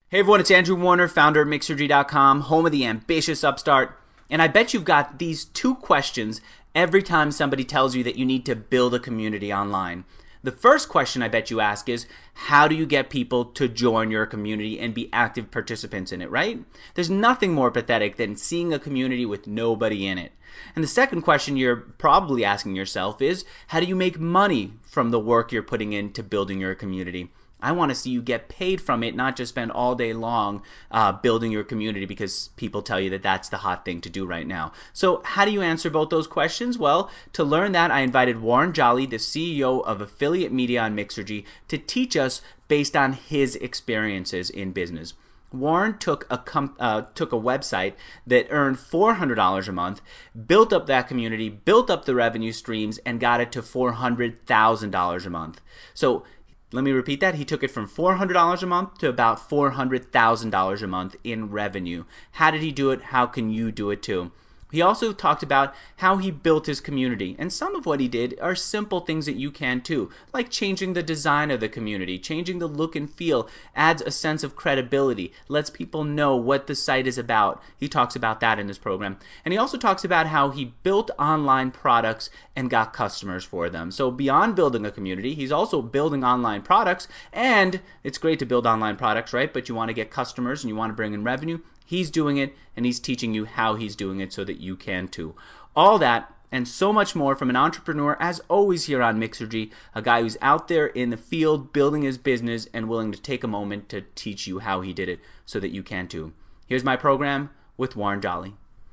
Hey everyone, it's Andrew Warner, founder of Mixergy.com, home of the ambitious upstart. And I bet you've got these two questions every time somebody tells you that you need to build a community online. The first question I bet you ask is, how do you get people to join your community and be active participants in it, right? There's nothing more pathetic than seeing a community with nobody in it. And the second question you're probably asking yourself is, how do you make money from the work you're putting into building your community? I want to see you get paid from it, not just spend all day long building your community because people tell you that that's the hot thing to do right now. So how do you answer both those questions? Well, to learn that, I invited Warren Jolly, the CEO of Affiliate Media on Mixergy, to teach us based on his experiences in business. Warren took a website that earned $400 a month, built up that community, built up the revenue streams, and got it to $400,000 a month. So let me repeat that. He took it from $400 a month to about $400,000 a month in revenue. How did he do it? How can you do it too? He also talked about how he built his community, and some of what he did are simple things that you can too, like changing the design of the community, changing the look and feel, adds a sense of credibility, lets people know what the site is about. He talks about that in this program. And he also talks about how he built online products and got customers for them. So beyond building a community, he's also building online products, and it's great to build online products, right? But you want to get customers and you want to bring in revenue. He's doing it, and he's teaching you how he's doing it so that you can too. All that and so much more from an entrepreneur, as always here on Mixergy, a guy who's out there in the field building his business and willing to take a moment to teach you how he did it so that you can too. Here's my program with Warren Jolly.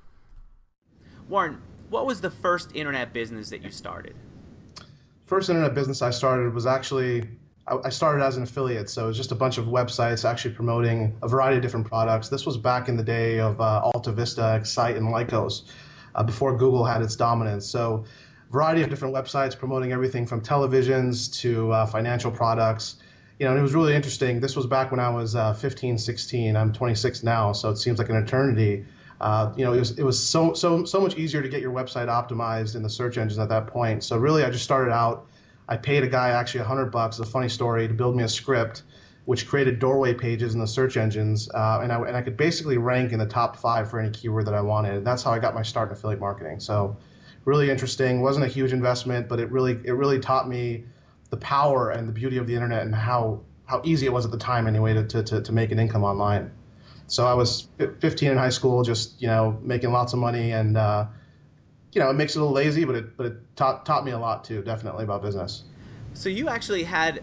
Warren, what was the first internet business that you started? First internet business I started was actually I started as an affiliate, so it was just a bunch of websites actually promoting a variety of different products. This was back in the day of Alta Vista, Excite, and Lycos, before Google had its dominance. So, a variety of different websites promoting everything from televisions to financial products. And it was really interesting. This was back when I was 15, 16. I'm 26 now, so it seems like an eternity. It was so much easier to get your website optimized in the search engines at that point. So really, I just started out. I paid a guy actually $100, a funny story, to build me a script, which created doorway pages in the search engines, and I could basically rank in the top 5 for any keyword that I wanted. And that's how I got my start in affiliate marketing. So, really interesting. Wasn't a huge investment, but it really taught me the power and the beauty of the internet and how easy it was at the time anyway to make an income online. So I was 15 in high school, just making lots of money, and it makes it a little lazy, but it taught me a lot too, definitely, about business. So you actually had,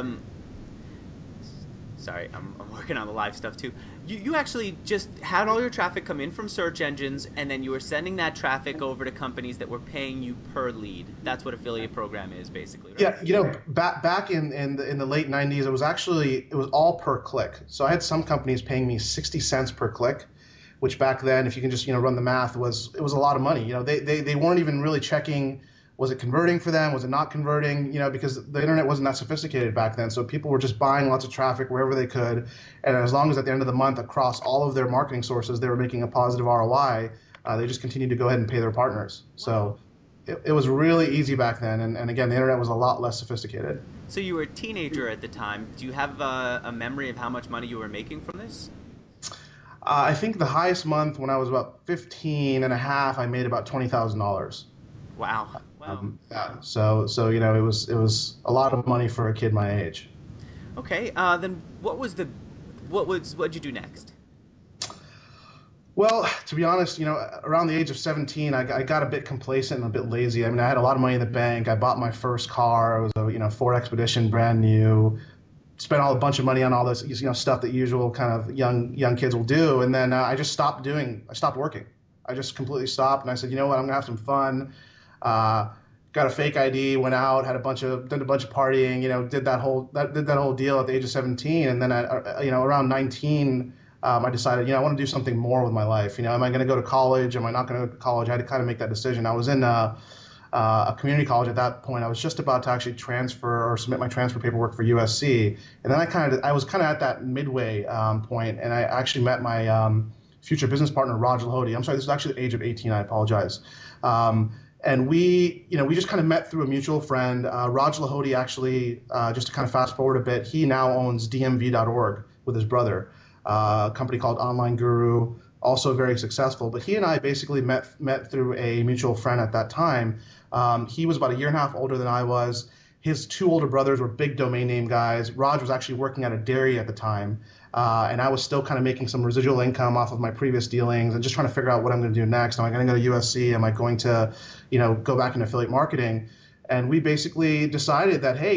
sorry, I'm working on the live stuff too. You actually just had all your traffic come in from search engines, and then you were sending that traffic over to companies that were paying you per lead. That's what affiliate program is, basically, right? Yeah, back in the late 90s, it was all per click. So I had some companies paying me 60 cents per click, which back then, if you can just run the math, it was a lot of money. They weren't even really checking, was it converting for them, was it not converting, because the internet wasn't that sophisticated back then. So people were just buying lots of traffic wherever they could, and as long as at the end of the month across all of their marketing sources they were making a positive ROI, they just continued to go ahead and pay their partners. So it was really easy back then, and again, the internet was a lot less sophisticated. So you were a teenager at the time. Do you have a memory of how much money you were making from this? I think the highest month when I was about 15 and a half, I made about $20,000. Wow. Wow. Yeah. So it was a lot of money for a kid my age. Okay. Then what'd you do next? Well, to be honest, around the age of 17, I got a bit complacent and a bit lazy. I mean, I had a lot of money in the bank. I bought my first car. It was a Ford Expedition, brand new. Spent a bunch of money on all this stuff that usual kind of young kids will do, and then I stopped working. I just completely stopped, and I said, you know what, I'm gonna have some fun. uh, Got a fake ID, went out, did a bunch of partying, did that whole deal at the age of 17. And then around 19, I decided, I want to do something more with my life. Am I going to go to college, am I not going to go to college? I had to kind of make that decision. I was in a community college at that point. I was just about to actually transfer or submit my transfer paperwork for USC, and then I was kind of at that midway point, and I actually met my future business partner, Raj Lahoti. I'm sorry, this is actually the age of 18. I apologize. And we just kind of met through a mutual friend. Raj Lahoti actually, just to kind of fast forward a bit, he now owns DMV.org with his brother. a company called Online Guru, also very successful. But he and I basically met through a mutual friend at that time. He was about a year and a half older than I was. His two older brothers were big domain name guys. Raj was actually working at a dairy at the time, and I was still kind of making some residual income off of my previous dealings and just trying to figure out what I'm going to do next. Am I going to go to USC? Am I going to, go back into affiliate marketing? And we basically decided that, hey,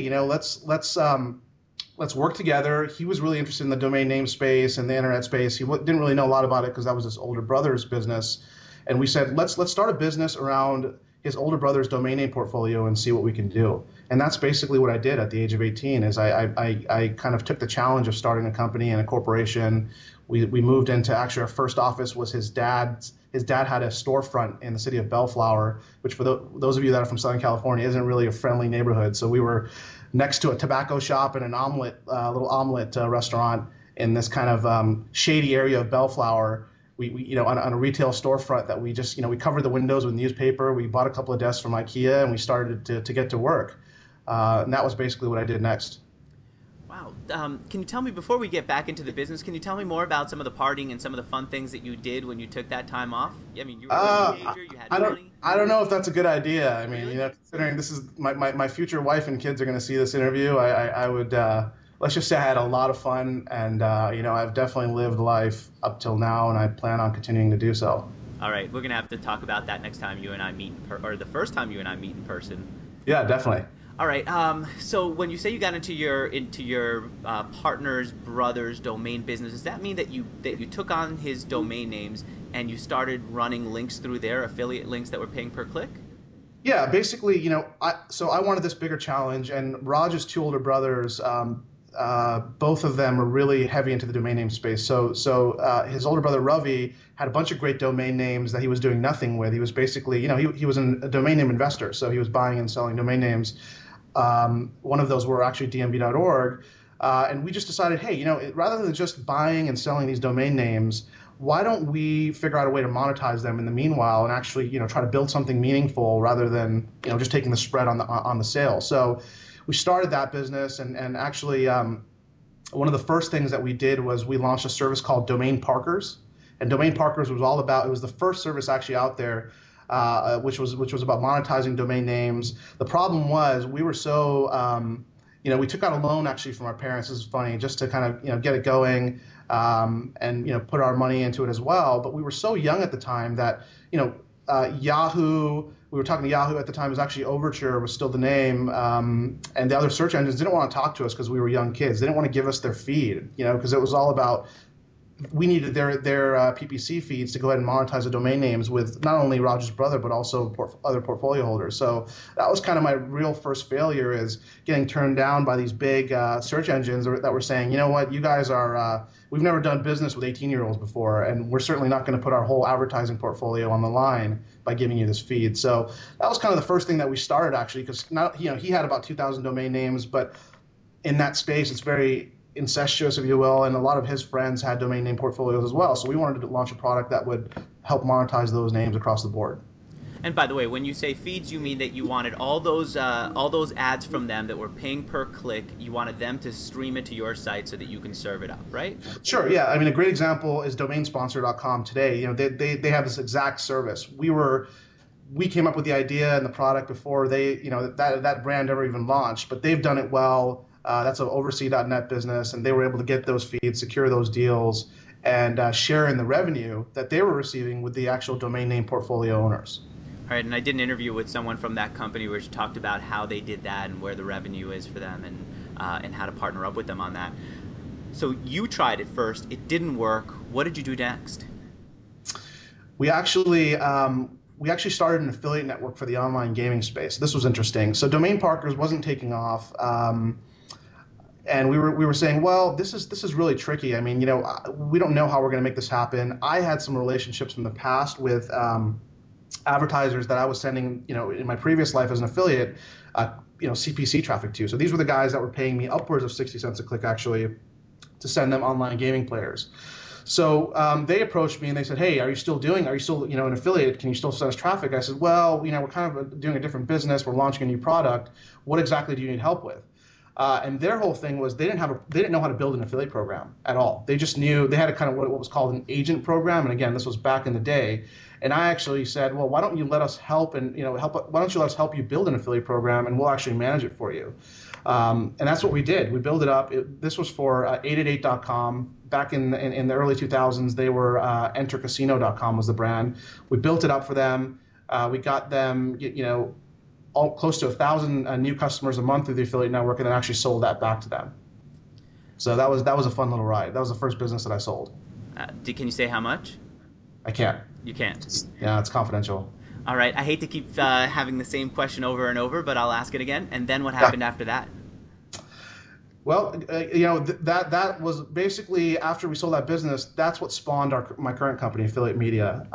let's work together. He was really interested in the domain name space and the internet space. He didn't really know a lot about it because that was his older brother's business. And we said, let's start a business around his older brother's domain name portfolio and see what we can do. And that's basically what I did at the age of 18 is I kind of took the challenge of starting a company and a corporation. We moved into, actually our first office was his dad's. His dad had a storefront in the city of Bellflower, which for those of you that are from Southern California isn't really a friendly neighborhood. So we were next to a tobacco shop and an little omelet restaurant in this kind of shady area of Bellflower. We on a retail storefront that we just, we covered the windows with newspaper. We bought a couple of desks from IKEA and we started to get to work. And that was basically what I did next. Wow. Can you tell me, before we get back into the business, can you tell me more about some of the partying and some of the fun things that you did when you took that time off? I mean, you were a teenager, you had money. I don't know if that's a good idea. I mean, Really? considering this is my future wife and kids are going to see this interview, I would, let's just say I had a lot of fun and, I've definitely lived life up till now and I plan on continuing to do so. All right, we're going to have to talk about that next time you and I meet, or the first time you and I meet in person. Yeah, definitely. All right. So when you say you got into your partner's brother's domain business, does that mean that you took on his domain names and you started running links through their affiliate links that were paying per click? Yeah, basically, I wanted this bigger challenge, and Raj's two older brothers, both of them were really heavy into the domain name space. So his older brother Ravi had a bunch of great domain names that he was doing nothing with. He was basically, he was a domain name investor, so he was buying and selling domain names. One of those were actually dmv.org. And we just decided, hey, rather than just buying and selling these domain names, why don't we figure out a way to monetize them in the meanwhile and actually, try to build something meaningful rather than, just taking the spread on the sale. So we started that business and actually one of the first things that we did was we launched a service called Domain Parkers. And Domain Parkers was all about, it was the first service actually out there which was about monetizing domain names. The problem was we were so, we took out a loan actually from our parents. This is funny, just to kind of get it going and put our money into it as well. But we were so young at the time that Yahoo. We were talking to Yahoo at the time. It was actually Overture was still the name, and the other search engines didn't want to talk to us because we were young kids. They didn't want to give us their feed, because it was all about. We needed their PPC feeds to go ahead and monetize the domain names with not only Roger's brother, but also other portfolio holders. So that was kind of my real first failure, is getting turned down by these big search engines that were saying, you know what, you guys are, we've never done business with 18-year-olds before, and we're certainly not going to put our whole advertising portfolio on the line by giving you this feed. So that was kind of the first thing that we started, actually, because he had about 2,000 domain names, but in that space, it's very incestuous, if you will, and a lot of his friends had domain name portfolios as well. So we wanted to launch a product that would help monetize those names across the board. And by the way, when you say feeds, you mean that you wanted all those ads from them that were paying per click. You wanted them to stream it to your site so that you can serve it up, right? Sure. Yeah. I mean, a great example is DomainSponsor.com today. They have this exact service. We came up with the idea and the product before that brand ever even launched, but they've done it well. That's an Oversea.net business, and they were able to get those feeds, secure those deals, and share in the revenue that they were receiving with the actual domain name portfolio owners. All right, and I did an interview with someone from that company where she talked about how they did that and where the revenue is for them and how to partner up with them on that. So you tried it first. It didn't work. What did you do next? We actually started an affiliate network for the online gaming space. This was interesting. So Domain Parkers wasn't taking off. And we were saying, well, this is really tricky. I mean, we don't know how we're going to make this happen. I had some relationships from the past with advertisers that I was sending, in my previous life as an affiliate, CPC traffic to. So these were the guys that were paying me upwards of 60 cents a click, actually, to send them online gaming players. So they approached me and they said, hey, are you still an affiliate? Can you still send us traffic? I said, well, we're kind of doing a different business. We're launching a new product. What exactly do you need help with? And their whole thing was they didn't know how to build an affiliate program at all. They just knew they had a kind of what was called an agent program. And again, this was back in the day. And I actually said, well, why don't you let us help why don't you let us help you build an affiliate program and we'll actually manage it for you. And that's what we did. We built it up. This was for 888.com. Back in the early 2000s, they were entercasino.com was the brand. We built it up for them. We got them, close to 1,000 new customers a month through the affiliate network, and then actually sold that back to them. So that was a fun little ride. That was the first business that I sold. Can you say how much? I can't. You can't. Yeah, it's confidential. All right. I hate to keep having the same question over and over, but I'll ask it again. And then what happened after that? Well, that was basically after we sold that business. That's what spawned my current company, Affiliate Media.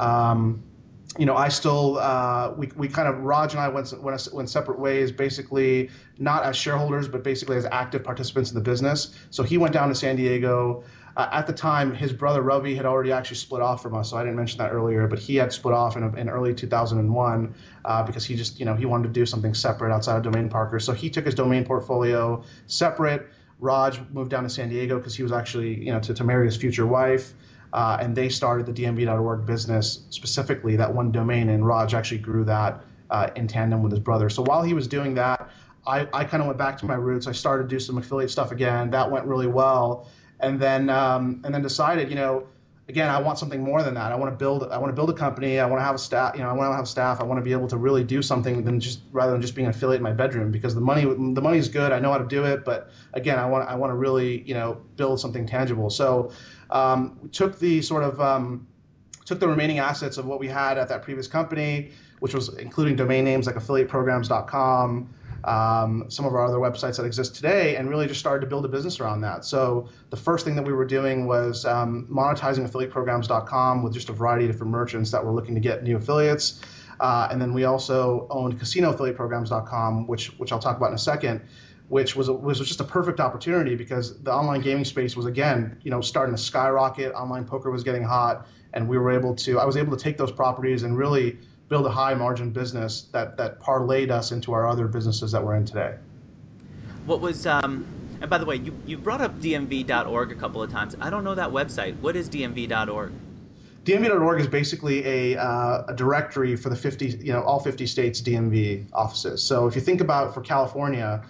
I still we kind of Raj and I went separate ways, basically not as shareholders, but basically as active participants in the business. So he went down to San Diego. At the time, his brother Ravi had already actually split off from us, so I didn't mention that earlier. But he had split off in early 2001 because he just he wanted to do something separate outside of Domain Parker. So he took his domain portfolio separate. Raj moved down to San Diego because he was actually to marry his future wife. And they started the DMV.org business, specifically that one domain, and Raj actually grew that in tandem with his brother. So while he was doing that, I kind of went back to my roots. I started to do some affiliate stuff again. That went really well, and then decided, again, I want something more than that. I want to build a company. I want to have a staff. I want to have staff. I want to be able to really do something rather than just being an affiliate in my bedroom, because the money is good. I know how to do it, but again, I want to really build something tangible. So took the remaining assets of what we had at that previous company, which was including domain names like affiliateprograms.com, some of our other websites that exist today, and really just started to build a business around that. So the first thing that we were doing was monetizing affiliateprograms.com with just a variety of different merchants that were looking to get new affiliates. And then we also owned casinoaffiliateprograms.com, which I'll talk about in a second, which was just a perfect opportunity because the online gaming space was, again, starting to skyrocket. Online poker was getting hot, and I was able to take those properties and really build a high margin business that parlayed us into our other businesses that we're in today. What was, and by the way, you brought up DMV.org a couple of times. I don't know that website. What is DMV.org? DMV.org is basically a directory for the all 50 states DMV offices. So if you think about for California,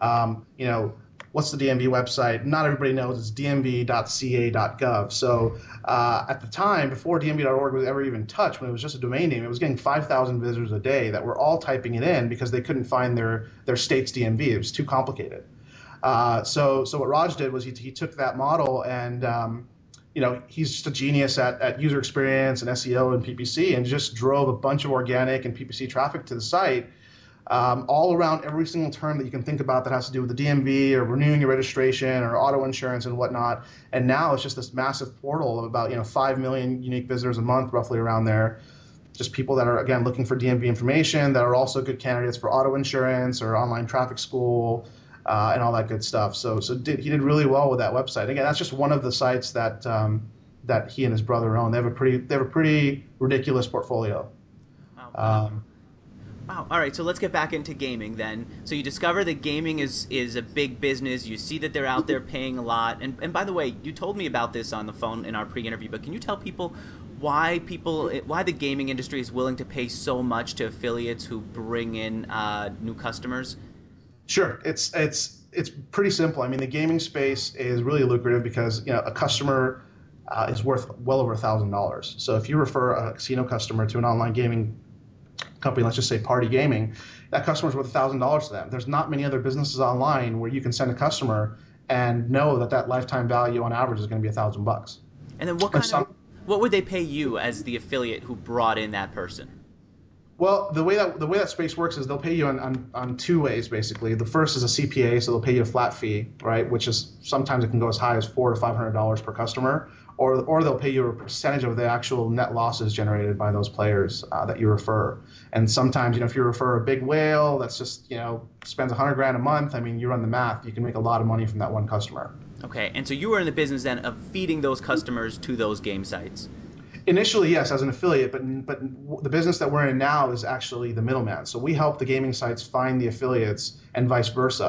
what's the DMV website? Not everybody knows. It's dmv.ca.gov. So at the time, before dmv.org was ever even touched, when it was just a domain name, it was getting 5,000 visitors a day that were all typing it in because they couldn't find their state's DMV. It was too complicated. So what Raj did was he took that model and he's just a genius at user experience and SEO and PPC, and just drove a bunch of organic and PPC traffic to the site. All around every single term that you can think about that has to do with the DMV or renewing your registration or auto insurance and whatnot. And now it's just this massive portal of about 5 million unique visitors a month, roughly around there. Just people that are, again, looking for DMV information, that are also good candidates for auto insurance or online traffic school and all that good stuff. So he did really well with that website. Again, that's just one of the sites that he and his brother own. They have a pretty ridiculous portfolio. Wow. Wow. All right, so let's get back into gaming then. So you discover that gaming is a big business. You see that they're out there paying a lot. And by the way, you told me about this on the phone in our pre-interview, but can you tell people why the gaming industry is willing to pay so much to affiliates who bring in new customers? Sure. It's pretty simple. I mean, the gaming space is really lucrative because a customer is worth well over $1,000. So if you refer a casino customer to an online gaming company, let's just say Party Gaming, that customer's worth $1,000 to them. There's not many other businesses online where you can send a customer and know that lifetime value on average is going to be $1,000. And then what would they pay you as the affiliate who brought in that person? Well, the way that space works is they'll pay you on two ways, basically. The first is a CPA, so they'll pay you a flat fee, right? Which is sometimes it can go as high as $400 to $500 per customer, or they'll pay you a percentage of the actual net losses generated by those players that you refer. And sometimes, if you refer a big whale that's just spends $100,000 a month, I mean, you run the math, you can make a lot of money from that one customer. Okay, and so you were in the business then of feeding those customers to those game sites. Initially, yes, as an affiliate, but the business that we're in now is actually the middleman. So we help the gaming sites find the affiliates and vice versa.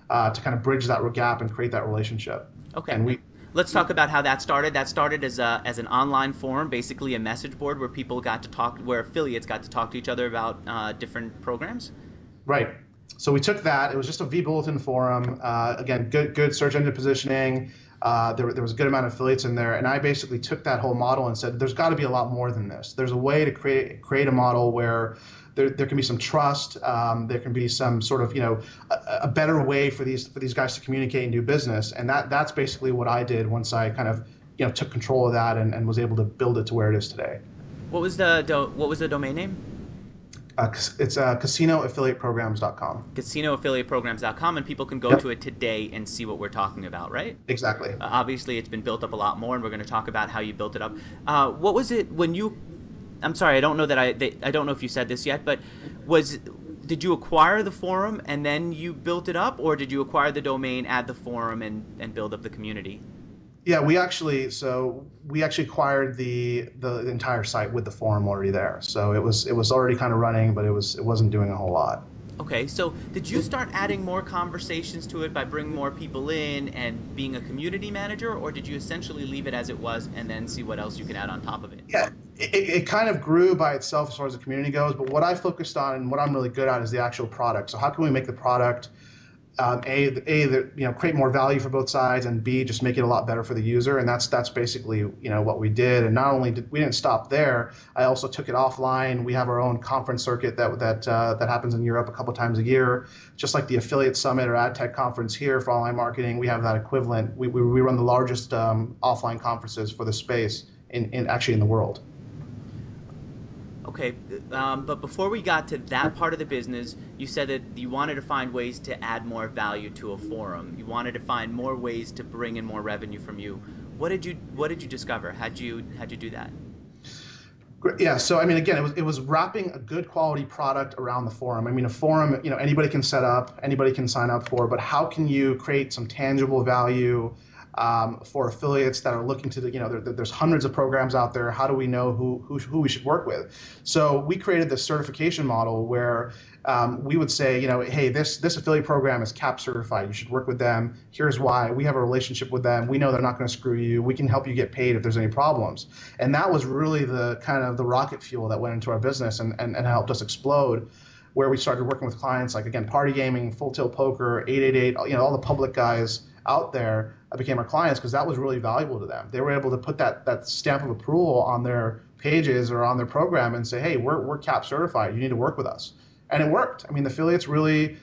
to kind of bridge that gap and create that relationship. Okay. And we Let's talk about how that started. That started as an online forum, basically a message board where people got to talk, where affiliates got to talk to each other about different programs. Right. So we took that. It was just a vBulletin forum. Again, good search engine positioning. There was a good amount of affiliates in there, and I basically took that whole model and said, "There's got to be a lot more than this. There's a way to create a model where there can be some trust. There can be some sort of a better way for these guys to communicate and do business." And that's basically what I did once I kind of took control of that and was able to build it to where it is today. What was the domain name? It's casinoaffiliateprograms.com. Casinoaffiliateprograms.com, and people can go to it today and see what we're talking about, right? Exactly. Obviously, it's been built up a lot more, and we're going to talk about how you built it up. What was it when you? I'm sorry, I don't know I don't know if you said this yet, but did you acquire the forum and then you built it up, or did you acquire the domain, add the forum, and build up the community? Yeah, we actually acquired the entire site with the forum already there. So it was already kind of running, but it wasn't doing a whole lot. Okay, so did you start adding more conversations to it by bringing more people in and being a community manager, or did you essentially leave it as it was and then see what else you could add on top of it? Yeah, it kind of grew by itself as far as the community goes, but what I focused on and what I'm really good at is the actual product. So how can we make the product create more value for both sides, and B, just make it a lot better for the user, and that's basically what we did. And not only we didn't stop there, I also took it offline. We have our own conference circuit that happens in Europe a couple times a year, just like the Affiliate Summit or AdTech conference here for online marketing. We have that equivalent. We run the largest offline conferences for the space in the world. Okay, but before we got to that part of the business, you said that you wanted to find ways to add more value to a forum. You wanted to find more ways to bring in more revenue from you. What did you discover? How'd you do that? Yeah, so I mean, again, it was wrapping a good quality product around the forum. I mean, a forum, anybody can set up, anybody can sign up for, but how can you create some tangible value for affiliates that are looking to there's hundreds of programs out there. How do we know who we should work with? So we created this certification model where we would say, hey, this affiliate program is CAP certified. You should work with them. Here's why. We have a relationship with them. We know they're not going to screw you. We can help you get paid if there's any problems. And that was really the kind of the rocket fuel that went into our business and helped us explode, where we started working with clients like, again, Party Gaming, Full Tilt Poker, 888, all the public guys out there became our clients because that was really valuable to them. They were able to put that stamp of approval on their pages or on their program and say, hey, we're CAP certified. You need to work with us. And it worked. I mean, the affiliates really,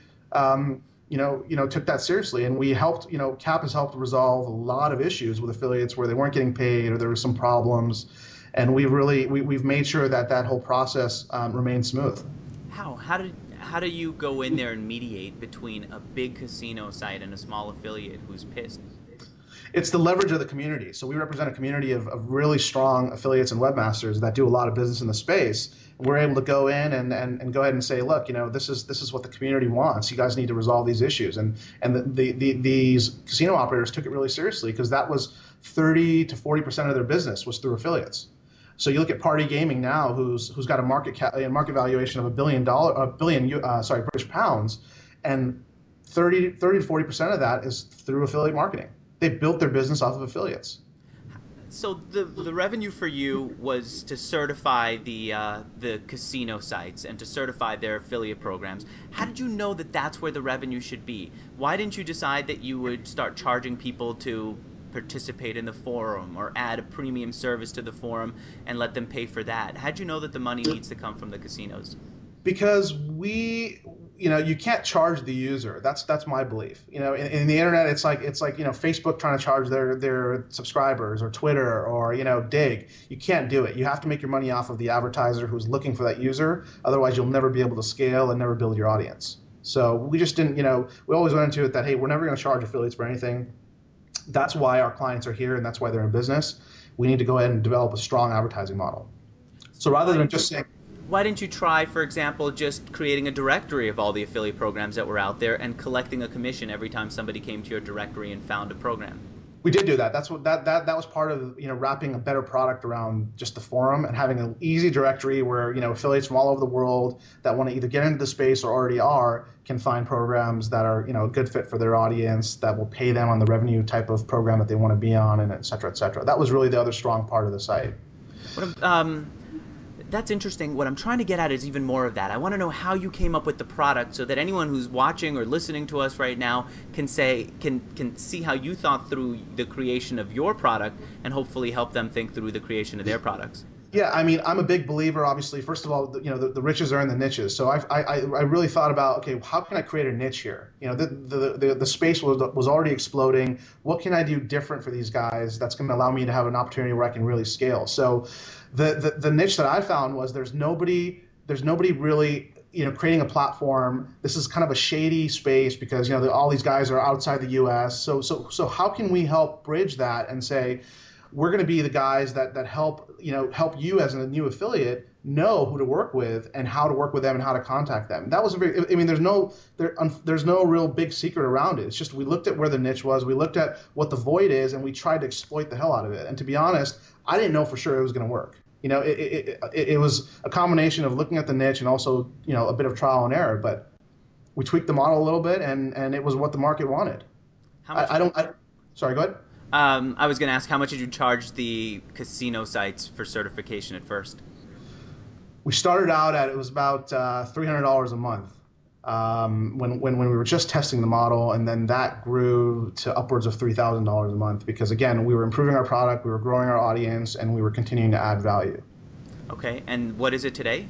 took that seriously, and we helped. CAP has helped resolve a lot of issues with affiliates where they weren't getting paid or there were some problems, and we've made sure that whole process remains smooth. How do you go in there and mediate between a big casino site and a small affiliate who's pissed? It's the leverage of the community. So we represent a community of really strong affiliates and webmasters that do a lot of business in the space. We're able to go in and go ahead and say, look, this is what the community wants. You guys need to resolve these issues. And these casino operators took it really seriously because that was 30 to 40% of their business was through affiliates. So you look at Party Gaming now, who's got a market valuation of $1 billion, British pounds, and 30 to 40% of that is through affiliate marketing. They built their business off of affiliates. So the revenue for you was to certify the casino sites and to certify their affiliate programs. How did you know that that's where the revenue should be? Why didn't you decide that you would start charging people to participate in the forum or add a premium service to the forum and let them pay for that? How'd you know that the money needs to come from the casinos? Because you can't charge the user. That's my belief. In the internet, it's like Facebook trying to charge their subscribers, or Twitter, or Dig. You can't do it. You have to make your money off of the advertiser who's looking for that user. Otherwise, you'll never be able to scale and never build your audience. So we just didn't. We always went into it that, hey, we're never going to charge affiliates for anything. That's why our clients are here, and that's why they're in business. We need to go ahead and develop a strong advertising model. So rather than just saying, why didn't you try, for example, just creating a directory of all the affiliate programs that were out there and collecting a commission every time somebody came to your directory and found a program? We did do that. That's what that was part of, wrapping a better product around just the forum and having an easy directory where, affiliates from all over the world that want to either get into the space or already are can find programs that are, a good fit for their audience, that will pay them on the revenue type of program that they want to be on, and et cetera, et cetera. That was really the other strong part of the site. What, that's interesting. What I'm trying to get at is even more of that. I want to know how you came up with the product so that anyone who's watching or listening to us right now can see how you thought through the creation of your product and hopefully help them think through the creation of their products. Yeah, I mean, I'm a big believer, obviously. First of all, the riches are in the niches. So I really thought about, okay, how can I create a niche here? The space was already exploding. What can I do different for these guys that's going to allow me to have an opportunity where I can really scale? So the niche that I found was there's nobody really creating a platform. This is kind of a shady space because all these guys are outside the U.S. So how can we help bridge that and say, we're going to be the guys that help you as a new affiliate know who to work with and how to work with them and how to contact them. That was there's no real big secret around it. It's just we looked at where the niche was, we looked at what the void is, and we tried to exploit the hell out of it. And to be honest, I didn't know for sure it was going to work. It was a combination of looking at the niche and also a bit of trial and error. But we tweaked the model a little bit, and it was what the market wanted. How much? Sorry, go ahead. I was going to ask, how much did you charge the casino sites for certification at first? We started out it was about $300 a month when we were just testing the model, and then that grew to upwards of $3,000 a month because, again, we were improving our product, we were growing our audience, and we were continuing to add value. Okay, and what is it today?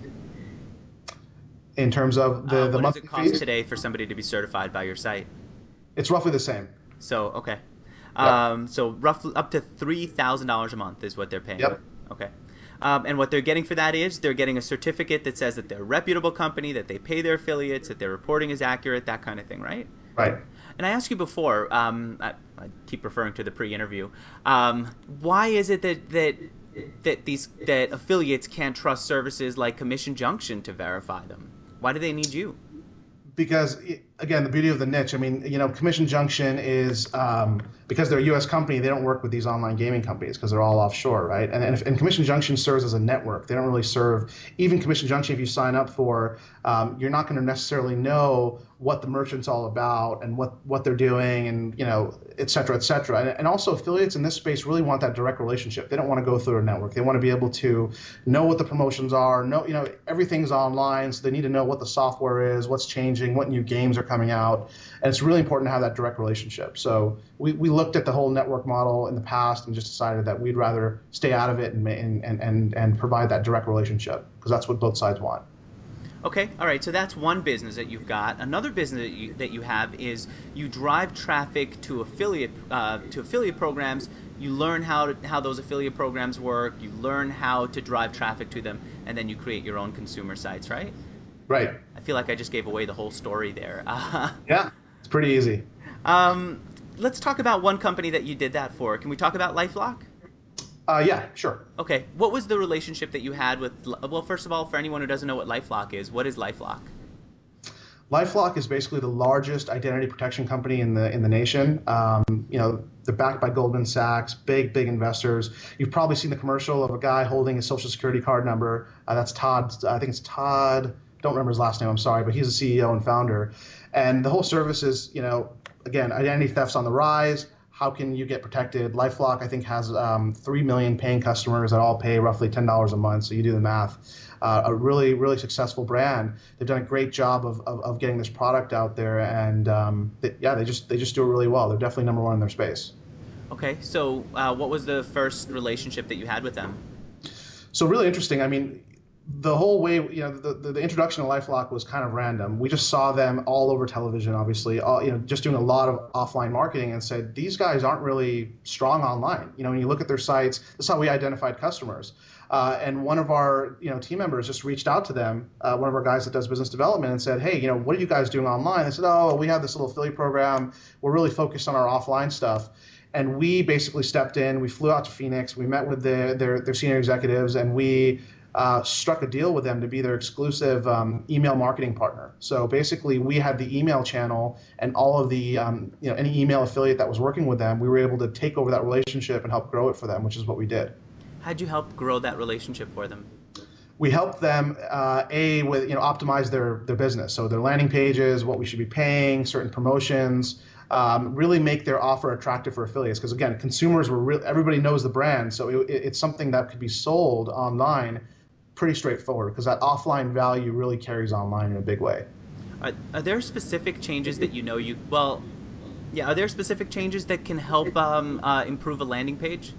In terms of the what monthly does it cost fees, today for somebody to be certified by your site? it's roughly the same. So, okay. Yep. So roughly up to $3,000 a month is what they're paying. Yep. Okay. And what they're getting for that is they're getting a certificate that says that they're a reputable company, that they pay their affiliates, that their reporting is accurate, that kind of thing, right? Right. And I asked you before, I keep referring to the pre-interview, why is it that affiliates can't trust services like Commission Junction to verify them? Why do they need you? Because, again, the beauty of the niche, I mean, Commission Junction is, because they're a U.S. company, they don't work with these online gaming companies because they're all offshore, right? And Commission Junction serves as a network. They don't really serve, even Commission Junction, if you sign up for, you're not going to necessarily know what the merchant's all about and what they're doing and, et cetera, et cetera. And also affiliates in this space really want that direct relationship. They don't want to go through a network. They want to be able to know what the promotions are, know, everything's online, so they need to know what the software is, what's changing, what new games are coming out. And it's really important to have that direct relationship. So we looked at the whole network model in the past and just decided that we'd rather stay out of it and provide that direct relationship because that's what both sides want. Okay, all right. So that's one business that you've got. Another business that you have is you drive traffic to affiliate programs. You learn how those affiliate programs work. You learn how to drive traffic to them, and then you create your own consumer sites, right? Right. I feel like I just gave away the whole story there. Yeah, it's pretty easy. Let's talk about one company that you did that for. Can we talk about LifeLock? Yeah, sure. Okay. What was the relationship that you had with? Well, first of all, for anyone who doesn't know what LifeLock is, what is LifeLock? LifeLock is basically the largest identity protection company in the nation. They're backed by Goldman Sachs, big investors. You've probably seen the commercial of a guy holding his social security card number. That's Todd. I think it's Todd. Don't remember his last name. I'm sorry, but he's the CEO and founder. And the whole service is, again, identity theft's on the rise. How can you get protected? LifeLock, I think, has 3 million paying customers that all pay roughly $10 a month. So you do the math. A really, really successful brand. They've done a great job of getting this product out there, and they just do it really well. They're definitely number one in their space. Okay, so what was the first relationship that you had with them? So really interesting. I mean, the whole way, the introduction to LifeLock was kind of random. We just saw them all over television, obviously, just doing a lot of offline marketing, and said, these guys aren't really strong online. When you look at their sites, that's how we identified customers. And one of our, team members just reached out to them, one of our guys that does business development, and said, hey, what are you guys doing online? They said, oh, we have this little affiliate program. We're really focused on our offline stuff. And we basically stepped in. We flew out to Phoenix. We met with their senior executives, and we struck a deal with them to be their exclusive email marketing partner. So basically, we had the email channel, and all of the any email affiliate that was working with them, we were able to take over that relationship and help grow it for them, which is what we did. How'd you help grow that relationship for them? We help them with optimize their business, so their landing pages, what we should be paying, certain promotions, really make their offer attractive for affiliates. Because again, consumers everybody knows the brand, so it's something that could be sold online pretty straightforward, because that offline value really carries online in a big way. Are there specific changes that are there specific changes that can help improve a landing page?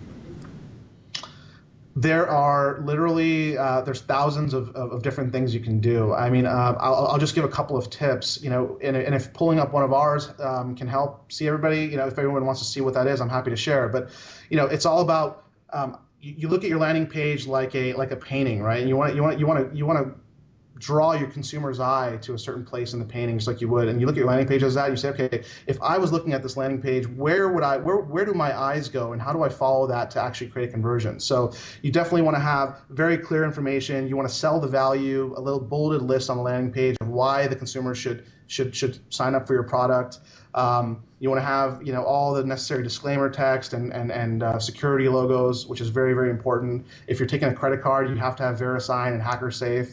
There are literally there's thousands of different things you can do. I mean, I'll just give a couple of tips. And if pulling up one of ours can help see everybody, if everyone wants to see what that is, I'm happy to share. But it's all about you look at your landing page like a painting, right? And you want to draw your consumer's eye to a certain place in the painting, just like you would. And you look at your landing page as that. You say, okay, if I was looking at this landing page, where do my eyes go, and how do I follow that to actually create a conversion? So you definitely want to have very clear information. You want to sell the value, a little bolded list on the landing page of why the consumer should sign up for your product. You want to have all the necessary disclaimer text and security logos, which is very, very important. If you're taking a credit card, you have to have VeriSign and HackerSafe.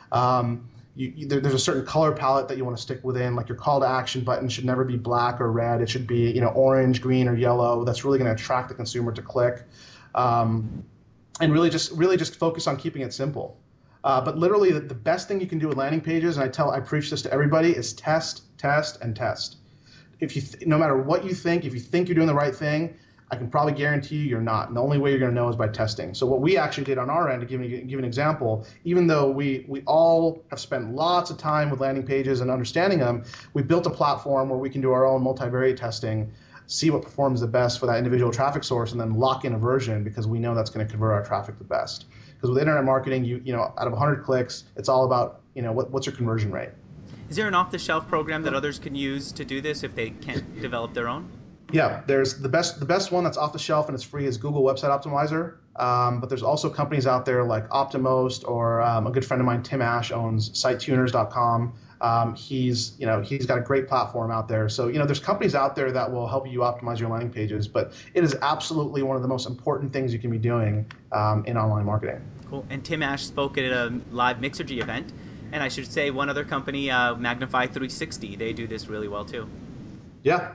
There's a certain color palette that you want to stick within, like your call to action button should never be black or red. It should be orange, green, or yellow. That's really going to attract the consumer to click, and really just focus on keeping it simple. But literally, the best thing you can do with landing pages, and I preach this to everybody, is test, test, and test. No matter what you think, if you think you're doing the right thing, I can probably guarantee you're not. And the only way you're going to know is by testing. So what we actually did on our end, to give an example, even though we all have spent lots of time with landing pages and understanding them, we built a platform where we can do our own multivariate testing, see what performs the best for that individual traffic source, and then lock in a version, because we know that's going to convert our traffic the best. Because with internet marketing, out of 100 clicks, it's all about what's your conversion rate. Is there an off-the-shelf program that others can use to do this if they can't develop their own? Yeah, there's the best one that's off the shelf and it's free is Google Website Optimizer. But there's also companies out there like Optimost, or a good friend of mine, Tim Ash, owns SiteTuners.com. He's got a great platform out there. So there's companies out there that will help you optimize your landing pages. But it is absolutely one of the most important things you can be doing in online marketing. Cool. And Tim Ash spoke at a live Mixergy event. And I should say one other company, Magnify 360, they do this really well too. Yeah.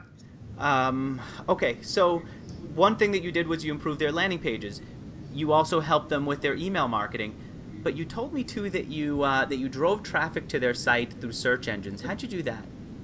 Okay, so one thing that you did was you improved their landing pages. You also helped them with their email marketing. But you told me too that you drove traffic to their site through search engines. How'd you do that?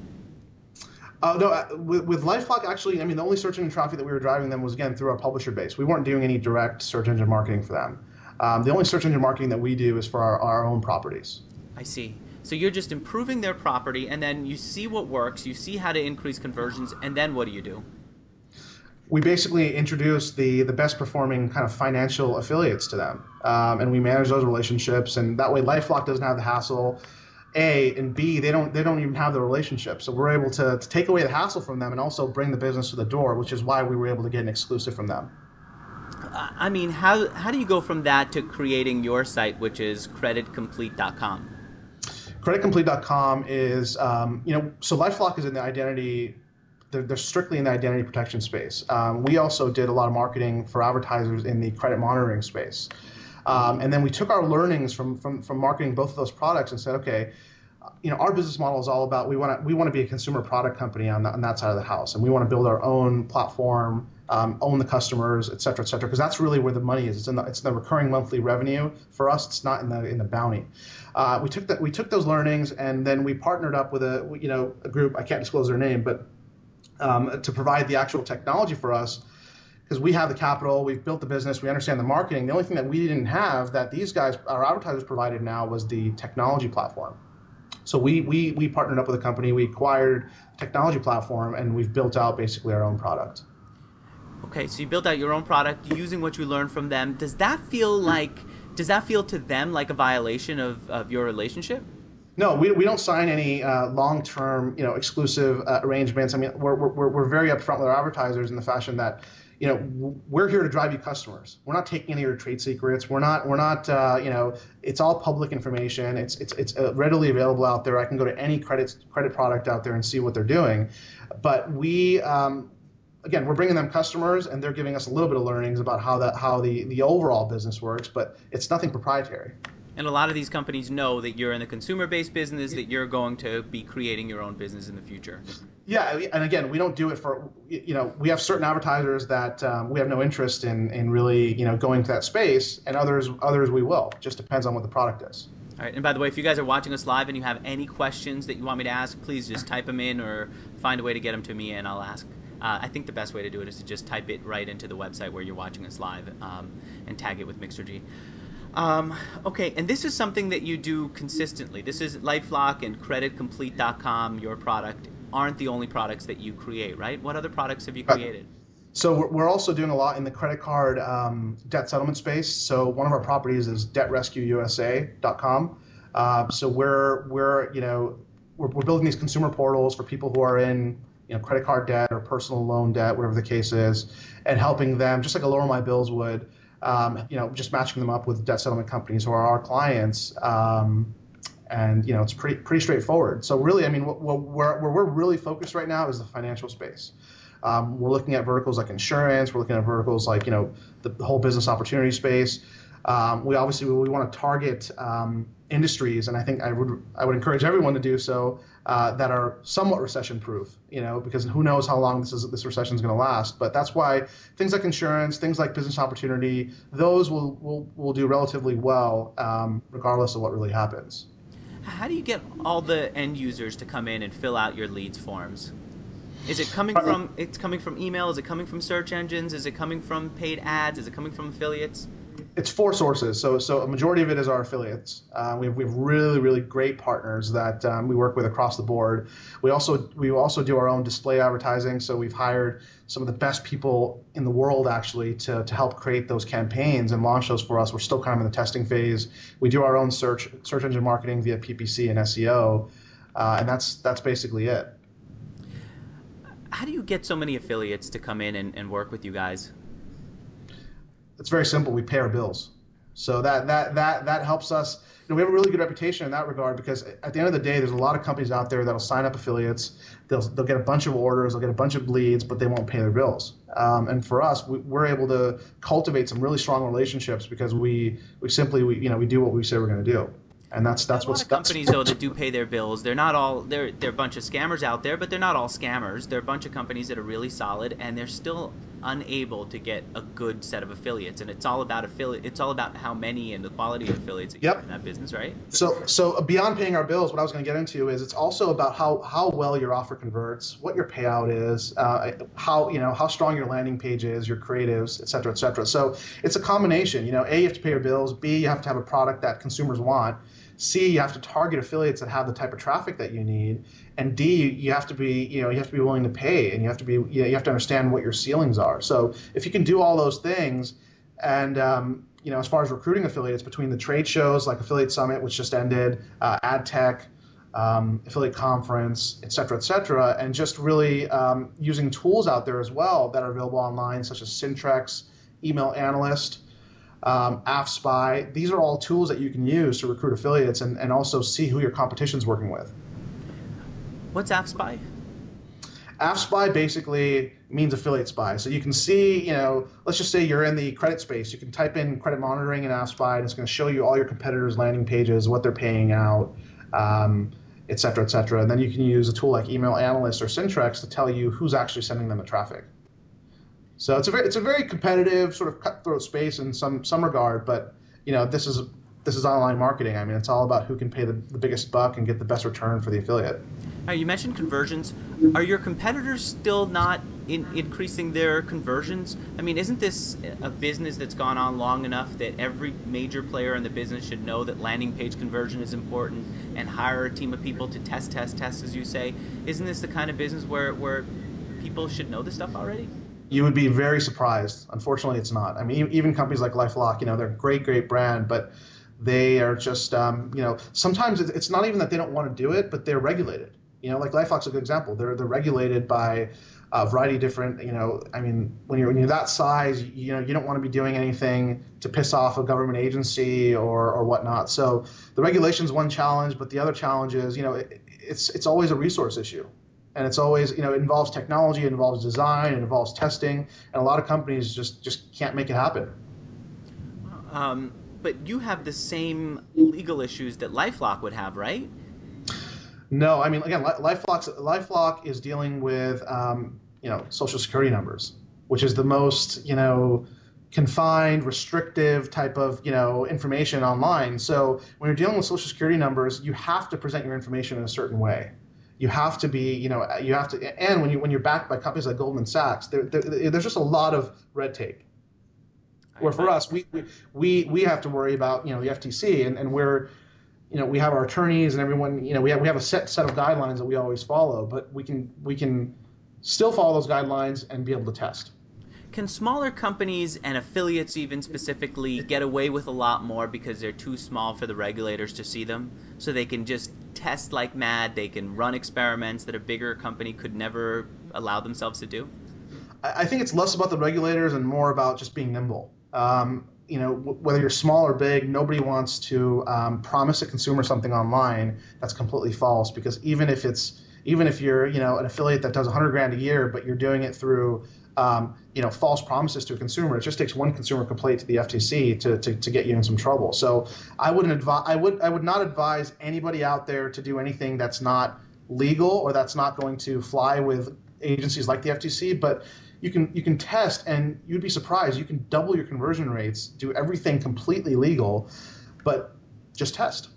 No, with LifeLock, actually, the only search engine traffic that we were driving them was, again, through our publisher base. We weren't doing any direct search engine marketing for them. The only search engine marketing that we do is for our own properties. I see. So you're just improving their property, and then you see what works, you see how to increase conversions, and then what do? We basically introduce the best performing kind of financial affiliates to them, and we manage those relationships, and that way LifeLock doesn't have the hassle. A, and B, they don't even have the relationship, so we're able to take away the hassle from them and also bring the business to the door, which is why we were able to get an exclusive from them. How do you go from that to creating your site, which is creditcomplete.com? Creditcomplete.com is, so LifeLock is in the identity, they're strictly in the identity protection space. We also did a lot of marketing for advertisers in the credit monitoring space. And then we took our learnings from marketing both of those products and said, okay, our business model is all about, we want to be a consumer product company on that side of the house. And we want to build our own platform, own the customers, et cetera, because that's really where the money is. It's in the recurring monthly revenue. For us, it's not in the bounty. We took those learnings, and then we partnered up with a group, I can't disclose their name, but to provide the actual technology for us, because we have the capital, we've built the business, we understand the marketing. The only thing that we didn't have that these guys, our advertisers, provided now was the technology platform. So we partnered up with a company, we acquired a technology platform, and we've built out basically our own product. Okay, so you built out your own product using what you learned from them. Does that feel to them like a violation of your relationship? No, we don't sign any long-term exclusive arrangements. We're very upfront with our advertisers in the fashion that we're here to drive you customers. We're not taking any of your trade secrets. We're not. It's all public information. It's readily available out there. I can go to any credit product out there and see what they're doing. But again, we're bringing them customers, and they're giving us a little bit of learnings about how the overall business works, but it's nothing proprietary. And a lot of these companies know that you're in the consumer-based business, that you're going to be creating your own business in the future. Yeah, and again, we don't do it for, we have certain advertisers that we have no interest in really, going to that space, and others we will. Just depends on what the product is. All right, and by the way, if you guys are watching us live and you have any questions that you want me to ask, please just type them in or find a way to get them to me, and I'll ask. I think the best way to do it is to just type it right into the website where you're watching us live and tag it with Mixergy. Okay, and this is something that you do consistently. This is LifeLock and CreditComplete.com, your product, aren't the only products that you create, right? What other products have you created? So we're also doing a lot in the credit card debt settlement space. So one of our properties is DebtRescueUSA.com. So we're building these consumer portals for people who are in credit card debt or personal loan debt, whatever the case is, and helping them, just like a Lower My Bills would, just matching them up with debt settlement companies who are our clients. And it's pretty straightforward. So really, where we're really focused right now is the financial space. We're looking at verticals like insurance. We're looking at verticals like the whole business opportunity space. We want to target industries, and I think I would encourage everyone to do so, that are somewhat recession proof. Because who knows how long this recession is going to last. But that's why things like insurance, things like business opportunity, those will do relatively well, regardless of what really happens. How do you get all the end users to come in and fill out your leads forms? Is it coming from email? Is it coming from search engines? Is it coming from paid ads? Is it coming from affiliates? It's four sources. So a majority of it is our affiliates. We have really, really great partners that we work with across the board. We also do our own display advertising. So we've hired some of the best people in the world actually to help create those campaigns and launch those for us. We're still kind of in the testing phase. We do our own search engine marketing via PPC and SEO, and that's basically it. How do you get so many affiliates to come in and work with you guys? It's very simple. We pay our bills. So that helps us. We have a really good reputation in that regard, because at the end of the day, there's a lot of companies out there that'll sign up affiliates. They'll get a bunch of orders, they'll get a bunch of leads, but they won't pay their bills. And for us, we're able to cultivate some really strong relationships because we do what we say we're going to do. And that's what's companies though that do pay their bills. They're not all they're a bunch of scammers out there, but they're not all scammers. They're a bunch of companies that are really solid, and they're still unable to get a good set of affiliates. And it's all about It's all about how many and the quality of affiliates that you have in that business, right? So beyond paying our bills, what I was going to get into is it's also about how well your offer converts, what your payout is, how strong your landing page is, your creatives, et cetera, et cetera. So it's a combination. A, you have to pay your bills. B, you have to have a product that consumers want. C, you have to target affiliates that have the type of traffic that you need, and D, you have to be willing to pay, and you have to understand what your ceilings are. So if you can do all those things, and as far as recruiting affiliates, between the trade shows like Affiliate Summit, which just ended, AdTech, Affiliate Conference, et cetera, and just really using tools out there as well that are available online, such as Syntrex, Email Analyst, AppSpy. These are all tools that you can use to recruit affiliates and also see who your competition's working with. What's AppSpy? AppSpy basically means affiliate spy. So you can see, let's just say you're in the credit space. You can type in credit monitoring in AppSpy, and it's going to show you all your competitors' landing pages, what they're paying out, et cetera. And then you can use a tool like Email Analyst or Syntrex to tell you who's actually sending them the traffic. So it's a very competitive, sort of cutthroat space in some regard, but this is online marketing. It's all about who can pay the biggest buck and get the best return for the affiliate. You mentioned conversions. Are your competitors still not increasing their conversions? Isn't this a business that's gone on long enough that every major player in the business should know that landing page conversion is important and hire a team of people to test, as you say? Isn't this the kind of business where people should know this stuff already? You would be very surprised. Unfortunately, it's not. Even companies like LifeLock, they're a great brand, but they are just, sometimes it's not even that they don't want to do it, but they're regulated. Like LifeLock's a good example. They're regulated by a variety of different, I mean, when you're that size, you don't want to be doing anything to piss off a government agency or whatnot. So the regulation's one challenge, but the other challenge is, it's always a resource issue. And it's always, it involves technology, it involves design, it involves testing, and a lot of companies just can't make it happen. But you have the same legal issues that LifeLock would have, right? No, I mean, again, LifeLock is dealing with, social security numbers, which is the most, confined, restrictive type of, information online. So when you're dealing with social security numbers, you have to present your information in a certain way. You have to be, and when you're backed by companies like Goldman Sachs, there's just a lot of red tape. Where for us, we have to worry about, the FTC, and we're, we have our attorneys and everyone, we have a set of guidelines that we always follow, but we can still follow those guidelines and be able to test. Can smaller companies and affiliates even specifically get away with a lot more because they're too small for the regulators to see them? So they can just test like mad, they can run experiments that a bigger company could never allow themselves to do? I think it's less about the regulators and more about just being nimble. Whether you're small or big, nobody wants to promise a consumer something online that's completely false, because even if you're an affiliate that does 100 grand a year, but you're doing it through false promises to a consumer, it just takes one consumer complaint to the FTC to get you in some trouble. So I would not advise anybody out there to do anything that's not legal or that's not going to fly with agencies like the FTC, but you can test, and you'd be surprised. You can double your conversion rates, do everything completely legal, but just test.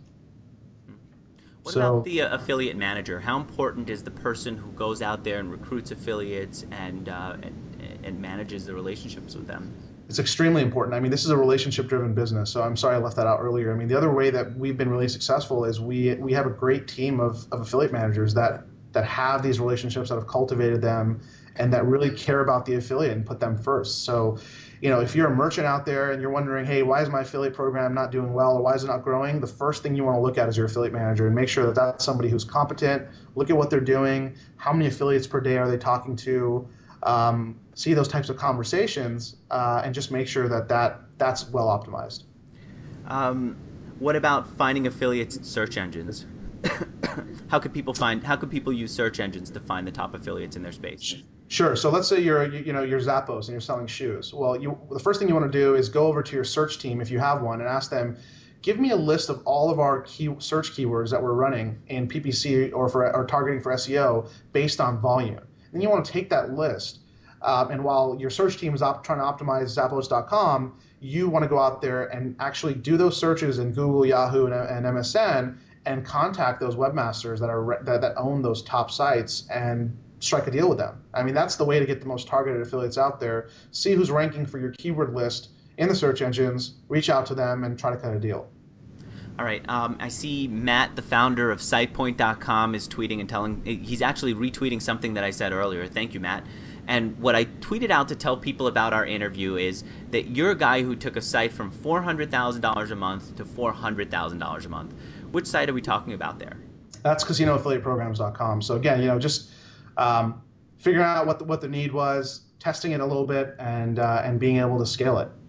What about the affiliate manager? How important is the person who goes out there and recruits affiliates and manages the relationships with them? It's extremely important. I mean, this is a relationship-driven business, so I'm sorry I left that out earlier. I mean, the other way that we've been really successful is we have a great team of affiliate managers that have these relationships, that have cultivated them, and that really care about the affiliate and put them first. So, if you're a merchant out there and you're wondering, hey, why is my affiliate program not doing well, or why is it not growing? The first thing you want to look at is your affiliate manager and make sure that that's somebody who's competent. Look at what they're doing. How many affiliates per day are they talking to? See those types of conversations, and just make sure that's well optimized. What about finding affiliates in search engines? How could people use search engines to find the top affiliates in their space? Sure. So let's say you're Zappos and you're selling shoes. Well, the first thing you want to do is go over to your search team, if you have one, and ask them, give me a list of all of our search keywords that we're running in PPC or targeting for SEO based on volume. Then you want to take that list, and while your search team is trying to optimize Zappos.com, you want to go out there and actually do those searches in Google, Yahoo, and MSN, and contact those webmasters that own those top sites and strike a deal with them. I mean, that's the way to get the most targeted affiliates out there. See who's ranking for your keyword list in the search engines, reach out to them, and try to cut a deal. All right. I see Matt, the founder of SitePoint.com, is tweeting and he's actually retweeting something that I said earlier. Thank you, Matt. And what I tweeted out to tell people about our interview is that you're a guy who took a site from $400,000 a month to $400,000 a month. Which site are we talking about there? That's CasinoAffiliatePrograms.com. So again, just figuring out what the need was, testing it a little bit, and being able to scale it.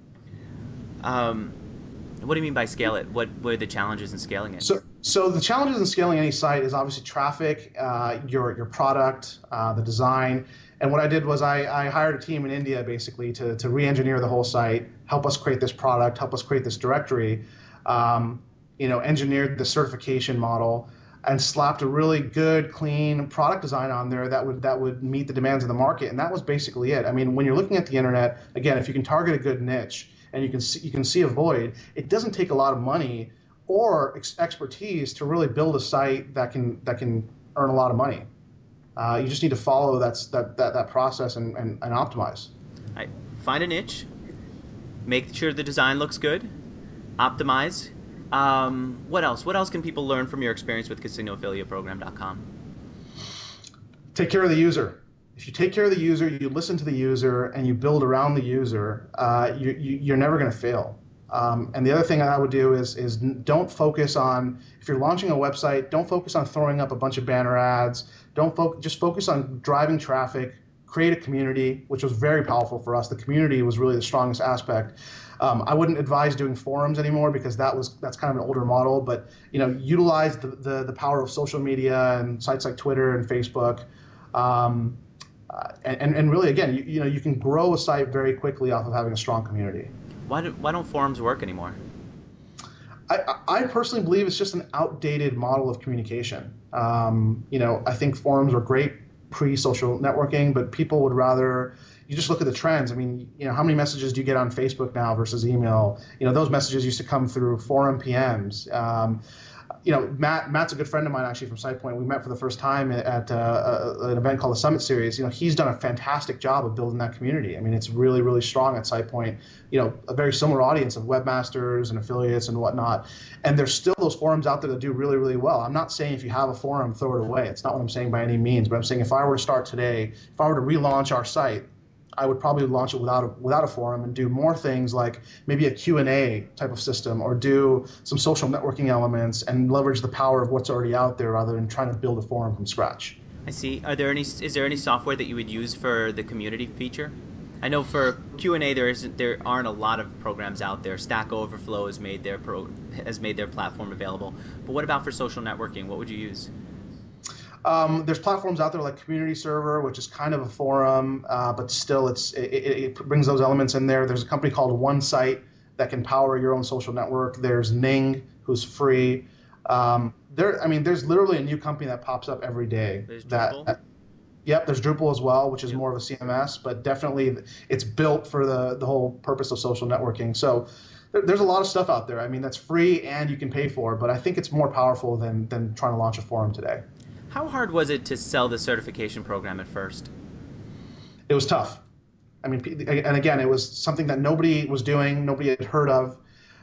What do you mean by scale it? What were the challenges in scaling it? So the challenges in scaling any site is obviously traffic, your product, the design. And what I did was I hired a team in India basically to re-engineer the whole site, help us create this product, help us create this directory, engineered the certification model, and slapped a really good, clean product design on there that would meet the demands of the market. And that was basically it. I mean, when you're looking at the internet, again, if you can target a good niche and you can see a void, it doesn't take a lot of money or expertise to really build a site that can earn a lot of money. You just need to follow that process and optimize. Right. Find a niche, make sure the design looks good, optimize. What else? What else can people learn from your experience with CasinoAffiliateProgram.com? Take care of the user. If you take care of the user, you listen to the user, and you build around the user, you're never going to fail. And the other thing I would do is don't focus on, if you're launching a website, don't focus on throwing up a bunch of banner ads. Just focus on driving traffic, create a community, which was very powerful for us. The community was really the strongest aspect. I wouldn't advise doing forums anymore because that's kind of an older model. But utilize the power of social media and sites like Twitter and Facebook. And really, again, you can grow a site very quickly off of having a strong community. Why don't forums work anymore? I personally believe it's just an outdated model of communication. I think forums are great pre-social networking, but people would rather, you just look at the trends. I mean, how many messages do you get on Facebook now versus email? Those messages used to come through forum PMs. Matt's a good friend of mine actually from SitePoint. We met for the first time at an event called the Summit Series. He's done a fantastic job of building that community. I mean, it's really, really strong at SitePoint. A very similar audience of webmasters and affiliates and whatnot. And there's still those forums out there that do really, really well. I'm not saying if you have a forum, throw it away. It's not what I'm saying by any means. But I'm saying if I were to start today, if I were to relaunch our site, I would probably launch it without a forum and do more things like maybe a Q&A type of system, or do some social networking elements and leverage the power of what's already out there rather than trying to build a forum from scratch. I see. Is there any software that you would use for the community feature? I know for Q&A there aren't a lot of programs out there. Stack Overflow has made their platform available. But what about for social networking? What would you use? There's platforms out there like Community Server, which is kind of a forum, but still it brings those elements in there. There's a company called OneSite that can power your own social network. There's Ning, who's free. There's literally a new company that pops up every day. There's Drupal? Yep, there's Drupal as well, which is more of a CMS, but definitely it's built for the whole purpose of social networking. So there's a lot of stuff out there. I mean, that's free and you can pay for, but I think it's more powerful than trying to launch a forum today. How hard was it to sell the certification program at first? It was tough. I mean, and again, it was something that nobody was doing, nobody had heard of.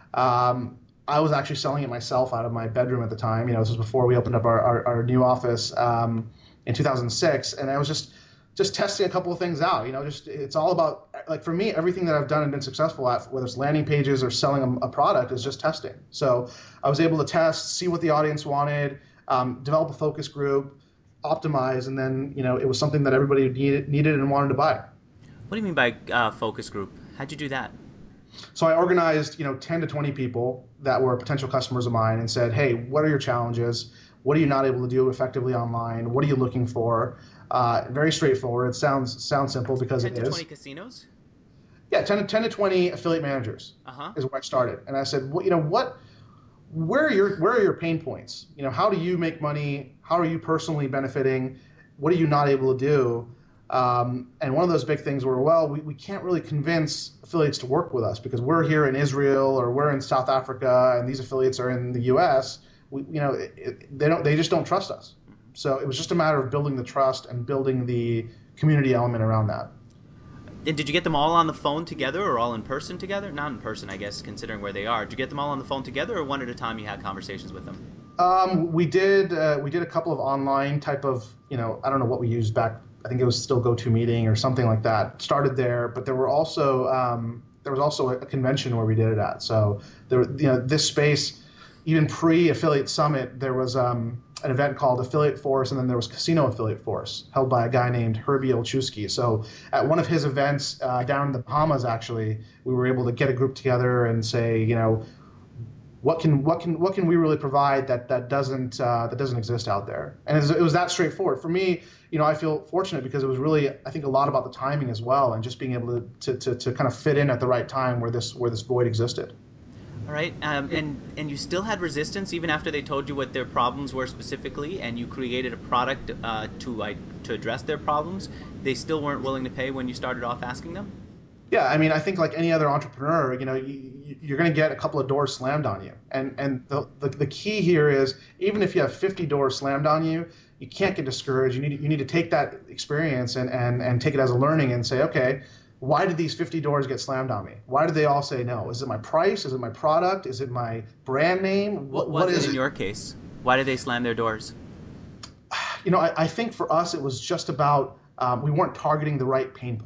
I was actually selling it myself out of my bedroom at the time. This was before we opened up our new office in 2006, and I was just testing a couple of things out. It's all about, like, for me, everything that I've done and been successful at, whether it's landing pages or selling a product, is just testing. So I was able to test, see what the audience wanted, develop a focus group, optimize, and then it was something that everybody needed and wanted to buy. What do you mean by focus group? How'd you do that? So I organized 10 to 20 people that were potential customers of mine and said, hey, what are your challenges? What are you not able to do effectively online? What are you looking for? Very straightforward. It sounds simple because it is. 10 to 20 casinos? Yeah, 10 to 20 affiliate managers is where I started. And I said, where are your pain points? How do you make money? How are you personally benefiting? What are you not able to do? And one of those big things were, we can't really convince affiliates to work with us because we're here in Israel or we're in South Africa and these affiliates are in the US. They just don't trust us. So it was just a matter of building the trust and building the community element around that. And did you get them all on the phone together or all in person together? Not in person, I guess, considering where they are. Did you get them all on the phone together, or one at a time you had conversations with them? We did a couple of online type of, I don't know what we used back. I think it was still GoToMeeting or something like that. Started there, but there was also a convention where we did it at. So this space, even pre-Affiliate Summit, there was an event called Affiliate Force, and then there was Casino Affiliate Force, held by a guy named Herbie Olszewski. So at one of his events down in the Bahamas, actually, we were able to get a group together and say, what can we really provide that doesn't exist out there? And it was that straightforward. For me, I feel fortunate because it was really, I think, a lot about the timing as well, and just being able to kind of fit in at the right time where this void existed. All right, and you still had resistance even after they told you what their problems were specifically, and you created a product to address their problems. They still weren't willing to pay when you started off asking them? Yeah, I mean, I think like any other entrepreneur, you're going to get a couple of doors slammed on you, and the key here is, even if you have 50 doors slammed on you, you can't get discouraged. You need to take that experience and take it as a learning and say, okay, why did these 50 doors get slammed on me? Why did they all say no? Is it my price? Is it my product? Is it my brand name? What is it in your case? Why did they slam their doors? I think for us it was just about we weren't targeting the right pain point.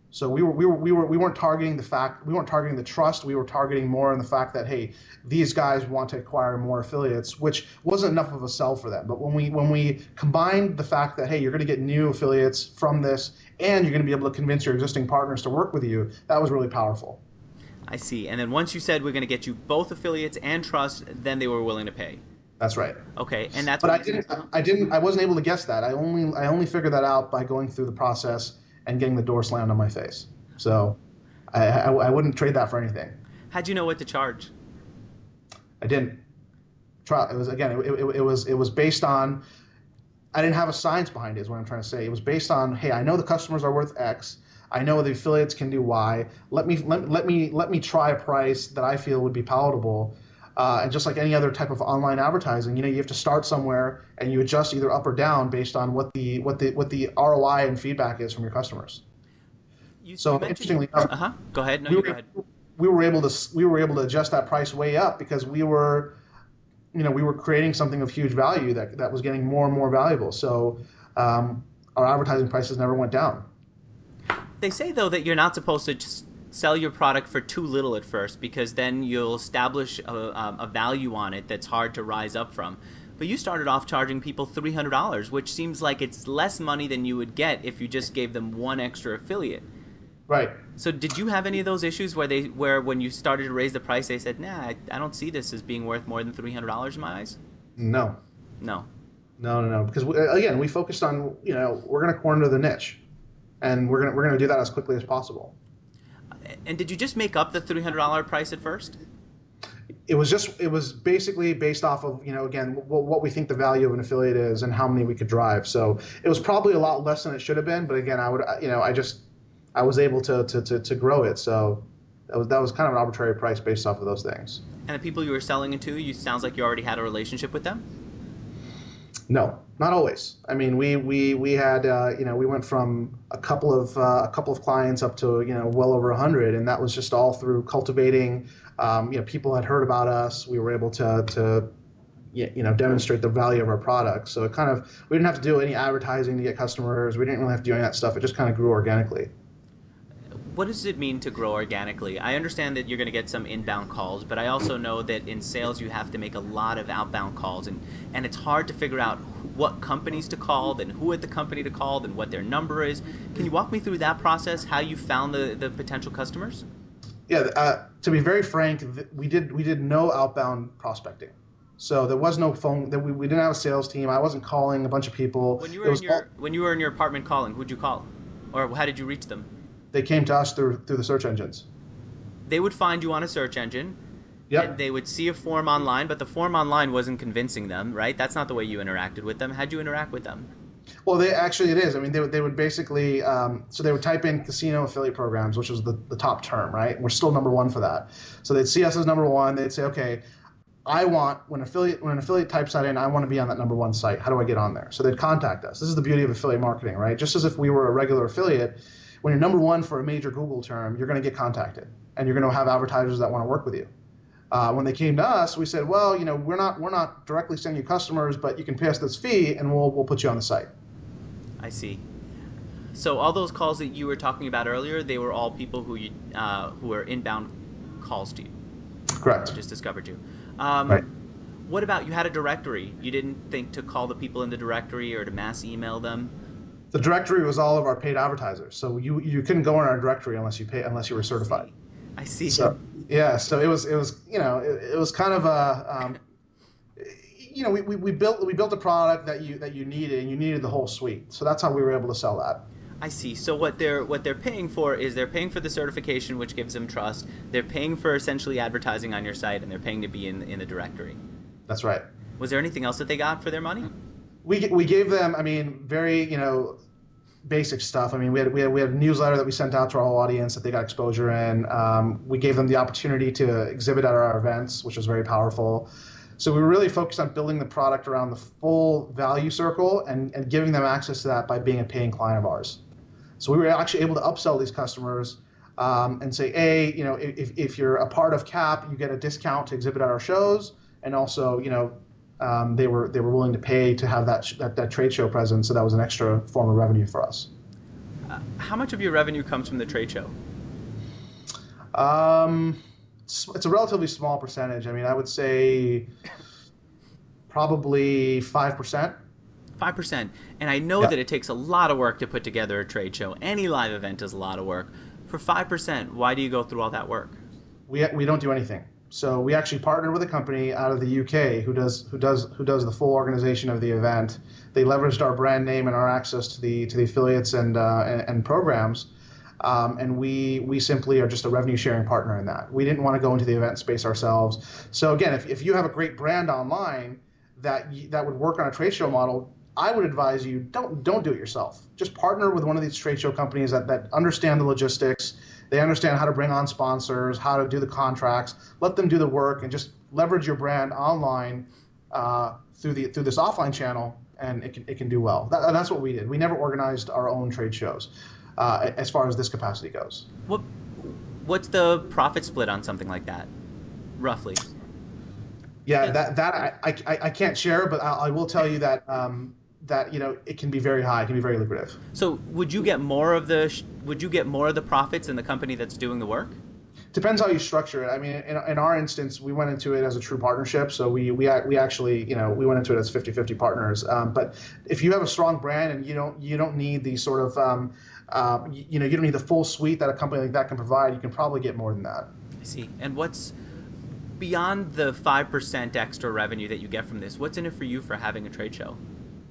So we weren't targeting we weren't targeting the trust. We were targeting more in the fact that, hey, these guys want to acquire more affiliates, which wasn't enough of a sell for them. But when we combined the fact that, hey, you're going to get new affiliates from this, and you're going to be able to convince your existing partners to work with you, that was really powerful. I see. And then once you said we're going to get you both affiliates and trust, then they were willing to pay. That's right. Okay, and that's. But I wasn't able to guess that. I only figured that out by going through the process and getting the door slammed on my face. So I wouldn't trade that for anything. How'd you know what to charge? I didn't. It was, again, it was based on, I didn't have a science behind it, is what I'm trying to say. It was based on, hey, I know the customers are worth X. I know the affiliates can do Y. Let me try a price that I feel would be palatable. And just like any other type of online advertising, you have to start somewhere and you adjust either up or down based on what the ROI and feedback is from your customers. Interestingly enough, go ahead. No, go ahead. We were able to adjust that price way up because we were creating something of huge value that was getting more and more valuable. So our advertising prices never went down. They say though that you're not supposed to just sell your product for too little at first, because then you'll establish a value on it that's hard to rise up from. But you started off charging people $300, which seems like it's less money than you would get if you just gave them one extra affiliate. Right. So did you have any of those issues where when you started to raise the price, they said, nah, I don't see this as being worth more than $300 in my eyes? No. No. Because we focused on, we're going to corner the niche, and we're going to do that as quickly as possible. And did you just make up the $300 price at first? It was basically based off of, again, what we think the value of an affiliate is and how many we could drive. So it was probably a lot less than it should have been. But again, I was able to grow it. So that was kind of an arbitrary price based off of those things. And the people you were selling it to, sounds like you already had a relationship with them? No, not always. I mean, we had we went from a couple of clients up to well over 100, and that was just all through cultivating. People had heard about us. We were able to demonstrate the value of our product. So we didn't have to do any advertising to get customers. We didn't really have to do any of that stuff. It just kind of grew organically. What does it mean to grow organically? I understand that you're going to get some inbound calls, but I also know that in sales you have to make a lot of outbound calls, and it's hard to figure out what companies to call, then who at the company to call, then what their number is. Can you walk me through that process, how you found the potential customers? Yeah, to be very frank, we did no outbound prospecting. So there was no phone. We didn't have a sales team. I wasn't calling a bunch of people. When you were in your apartment calling, who'd you call, or how did you reach them? They came to us through the search engines. They would find you on a search engine. Yep. And they would see a form online, but the form online wasn't convincing them, right? That's not the way you interacted with them. How'd you interact with them? Well, it is. I mean, they would basically, so they would type in casino affiliate programs, which was the top term, right? We're still number one for that. So they'd see us as number one. They'd say, okay, when an affiliate types that in, I want to be on that number one site. How do I get on there? So they'd contact us. This is the beauty of affiliate marketing, right? Just as if we were a regular affiliate, when you're number one for a major Google term, you're going to get contacted, and you're going to have advertisers that want to work with you. When they came to us, we said, well, we're not directly sending you customers, but you can pay us this fee, and we'll put you on the site. I see. So all those calls that you were talking about earlier, they were all people who were inbound calls to you. Correct. Just discovered you. Right. What about, you had a directory? You didn't think to call the people in the directory or to mass email them? The directory was all of our paid advertisers, so you couldn't go in our directory unless you were certified. I see. So yeah, so it was kind of a we built a product that you needed, and you needed the whole suite. So that's how we were able to sell that. I see. So what they're paying for is they're paying for the certification, which gives them trust. They're paying for essentially advertising on your site, and they're paying to be in the directory. That's right. Was there anything else that they got for their money? We gave them, very basic stuff. We had a newsletter that we sent out to our whole audience that they got exposure in. We gave them the opportunity to exhibit at our events, which was very powerful. So we were really focused on building the product around the full value circle and giving them access to that by being a paying client of ours. So we were actually able to upsell these customers and say, if you're a part of CAP, you get a discount to exhibit at our shows, and also, they were willing to pay to have that trade show presence, so that was an extra form of revenue for us. How much of your revenue comes from the trade show? It's a relatively small percentage. I mean, I would say probably 5%. 5%. And I know Yeah. that it takes a lot of work to put together a trade show. Any live event is a lot of work. For 5%, why do you go through all that work? We don't do anything. So we actually partnered with a company out of the UK who does the full organization of the event. They leveraged our brand name and our access to the affiliates and programs, and we simply are just a revenue sharing partner in that. We didn't want to go into the event space ourselves. So again, if you have a great brand online that would work on a trade show model, I would advise you don't do it yourself. Just partner with one of these trade show companies that understand the logistics. They understand how to bring on sponsors, how to do the contracts. Let them do the work, and just leverage your brand online through this offline channel, and it can do well. That's what we did. We never organized our own trade shows as far as this capacity goes. What's the profit split on something like that, roughly? Yeah, that I can't share, but I will tell you that that it can be very high. It can be very lucrative. So would you get more of the profits in the company that's doing the work? Depends how you structure it. I mean, in our instance, we went into it as a true partnership. So we actually, we went into it as 50-50 partners. But if you have a strong brand and you don't need the sort of, you don't need the full suite that a company like that can provide, you can probably get more than that. I see. And what's beyond the 5% extra revenue that you get from this? What's in it for you for having a trade show?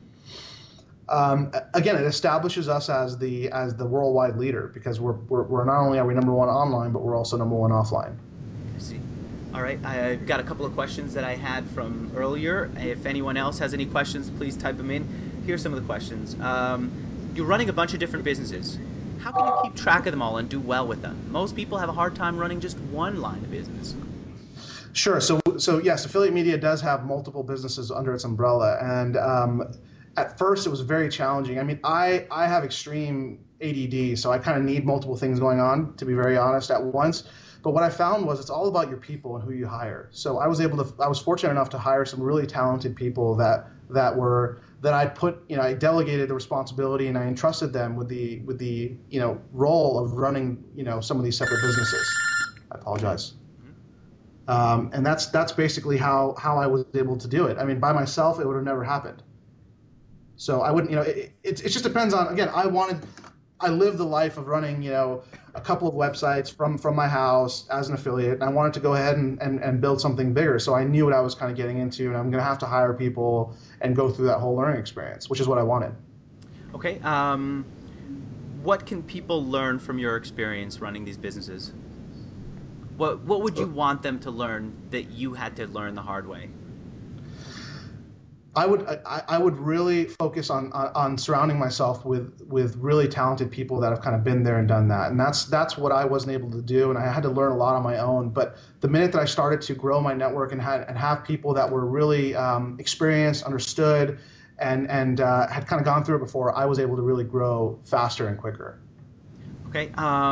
Again, it establishes us as the worldwide leader, because we're not only are we number one online, but we're also number one offline. I see. All right, I've got a couple of questions that I had from earlier. If anyone else has any questions, please type them in. Here's some of the questions. You're running a bunch of different businesses. How can you keep track of them all and do well with them? Most people have a hard time running just one line of business. Sure. So yes, Affiliate Media does have multiple businesses under its umbrella, and at first it was very challenging. I mean, I have extreme ADD, so I kind of need multiple things going on, to be very honest, at once. But what I found was it's all about your people and who you hire. So I was fortunate enough to hire some really talented people that I delegated the responsibility, and I entrusted them with the role of running some of these separate businesses. I apologize. And that's basically how I was able to do it. I mean, by myself, it would have never happened. So I wouldn't, it just depends on, again, I lived the life of running, a couple of websites from my house as an affiliate, and I wanted to go ahead and build something bigger. So I knew what I was kind of getting into, and I'm going to have to hire people and go through that whole learning experience, which is what I wanted. Okay. What can people learn from your experience running these businesses? What would you want them to learn that you had to learn the hard way? I would really focus on surrounding myself with really talented people that have kind of been there and done that, and that's what I wasn't able to do, and I had to learn a lot on my own. But the minute that I started to grow my network and have people that were really experienced, understood, and had kind of gone through it before, I was able to really grow faster and quicker. Okay.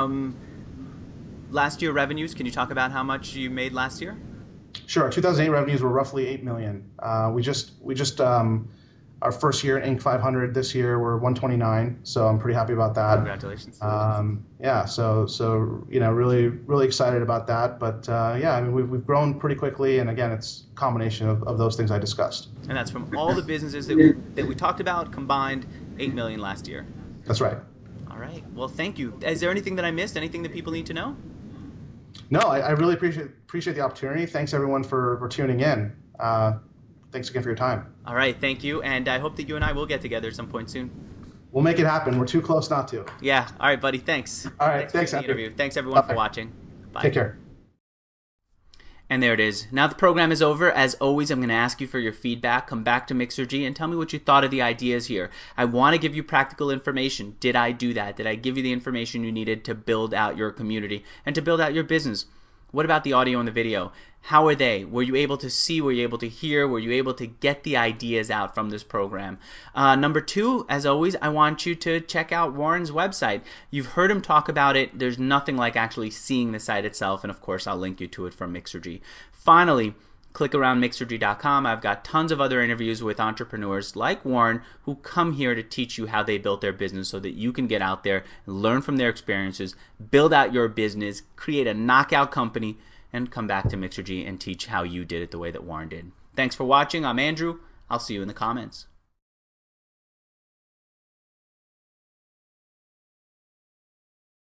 Last year revenues. Can you talk about how much you made last year? Sure. 2008 revenues were roughly $8 million. We just our first year in Inc. 500 this year we're 129, so I'm pretty happy about that. Congratulations. Yeah. So really excited about that. But yeah, I mean we've grown pretty quickly, and again it's a combination of those things I discussed. And that's from all the businesses that we talked about combined, $8 million last year. That's right. All right. Well, thank you. Is there anything that I missed? Anything that people need to know? No, I really appreciate the opportunity. Thanks everyone for tuning in. Thanks again for your time. All right, thank you, and I hope that you and I will get together at some point soon. We'll make it happen. We're too close not to. Yeah. All right, buddy. Thanks. All right. Thanks for the interview. Thanks everyone for watching. Bye. Take care. And there it is. Now the program is over. As always, I'm going to ask you for your feedback. Come back to Mixergy and tell me what you thought of the ideas here. I want to give you practical information. Did I do that? Did I give you the information you needed to build out your community and to build out your business? What about the audio and the video? How are they? Were you able to see? Were you able to hear? Were you able to get the ideas out from this program? Number two, as always, I want you to check out Warren's website. You've heard him talk about it. There's nothing like actually seeing the site itself, and of course, I'll link you to it from Mixergy. Finally, click around Mixergy.com. I've got tons of other interviews with entrepreneurs like Warren who come here to teach you how they built their business so that you can get out there, learn from their experiences, build out your business, create a knockout company, and come back to Mixergy and teach how you did it the way that Warren did. Thanks for watching. I'm Andrew. I'll see you in the comments.